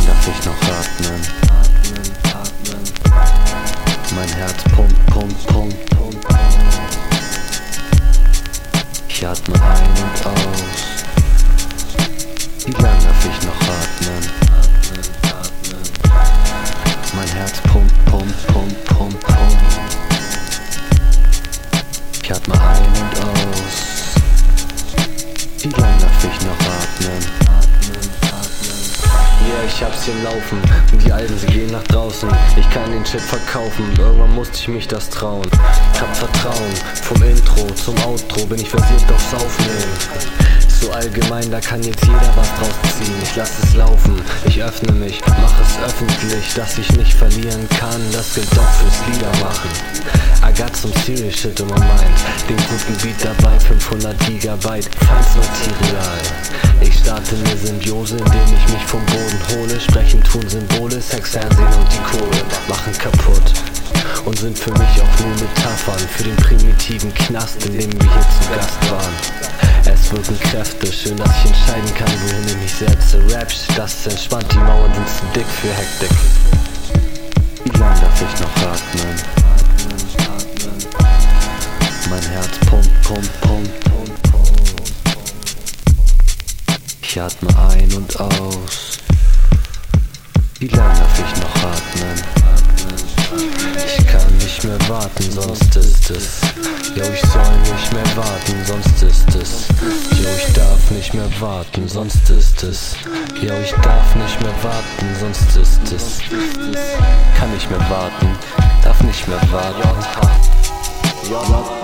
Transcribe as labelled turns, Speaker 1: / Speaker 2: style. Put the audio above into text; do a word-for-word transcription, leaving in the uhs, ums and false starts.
Speaker 1: darf ich noch atmen? Atmen, atmen. Mein Herz pumpt, pumpt, pumpt, pumpt. Ich atme ein und aus. Wie lang darf ich noch atmen? Atmen, atmen. Mein Herz pumpt, pumpt, pumpt, pumpt, pumpt. Ich atme ein und aus. Wie lang darf ich noch atmen? Atmen, atmen. Yeah, ich hab's hier laufen. Und die Alten, sie gehen nach draußen. Ich kann den Shit verkaufen. Irgendwann musste ich mich das trauen. Ich hab Vertrauen. Vom Intro zum Outro bin ich versiert aufs Aufnehmen. So allgemein, da kann jetzt jeder was draus ziehen. Ich lass es laufen, ich öffne mich, mach es öffentlich, dass ich nicht verlieren kann. Das gilt doch fürs Liedermachen. I got some serious shit in my mind. Den guten Beat dabei, fünfhundert Gigabyte, Feinstmaterial. Ich starte eine Symbiose, indem ich mich vom Boden hole. Sprechen tun Symbole, Sex, Fernsehen und die Kohle machen kaputt. Und sind für mich auch nur Metaphern für den primitiven Knast, in dem wir hier zu Gast waren. Es wirken Kräfte, schön, dass ich entscheiden kann, wohin ich mich setze. Raps, das entspannt, die Mauern sind zu dick für Hektik. Wie lang darf ich noch atmen? Atmen, atmen. Mein Herz pumpt, pumpt, pumpt, pumpt, pumpt. Ich atme ein und aus. Wie lang darf ich noch atmen? Ich kann nicht mehr warten, sonst ist es. Jo, ich soll nicht mehr warten, sonst ist es. Jo, ich darf nicht mehr warten, sonst ist es. Jo, ich darf nicht mehr warten, sonst ist es. Kann nicht mehr warten, darf nicht mehr warten.